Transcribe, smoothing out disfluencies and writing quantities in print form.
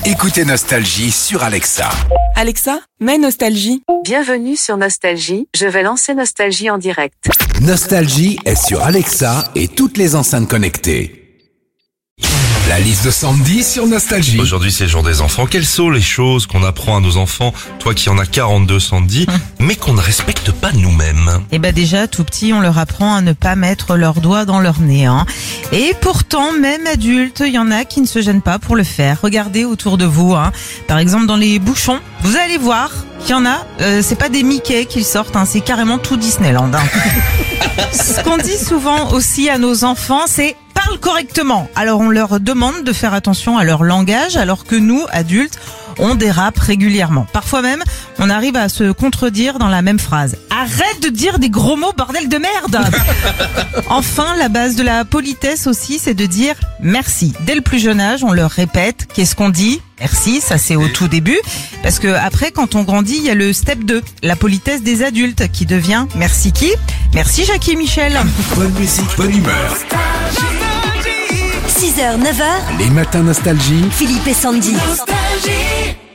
Écoutez Nostalgie sur Alexa. Alexa, mets Nostalgie. Bienvenue sur Nostalgie, je vais lancer Nostalgie en direct. Nostalgie est sur Alexa et toutes les enceintes connectées. La liste de Sandy sur Nostalgie. Aujourd'hui, c'est le jour des enfants. Quelles sont les choses qu'on apprend à nos enfants, toi qui en as 42, Sandy, mais qu'on ne respecte pas nous-mêmes? Eh ben déjà, tout petit, on leur apprend à ne pas mettre leurs doigts dans leur nez. Et pourtant, même adultes, il y en a qui ne se gênent pas pour le faire. Regardez autour de vous. Par exemple, dans les bouchons, vous allez voir qu'il y en a, c'est pas des Mickey qui sortent, c'est carrément tout Disneyland. Ce qu'on dit souvent aussi à nos enfants, c'est « parle correctement ». Alors on leur demande de faire attention à leur langage, alors que nous, adultes, on dérape régulièrement. Parfois même, on arrive à se contredire dans la même phrase. Arrête de dire des gros mots, bordel de merde. Enfin, la base de la politesse aussi, c'est de dire merci. Dès le plus jeune âge, on leur répète qu'est-ce qu'on dit. Merci, ça c'est au tout début. Parce que après, quand on grandit, il y a le step 2, la politesse des adultes, qui devient merci qui? Merci Jackie et Michel. Bonne musique, bonne humeur. 6h, 9h, Les matins Nostalgie. Philippe et Sandy. Nostalgie.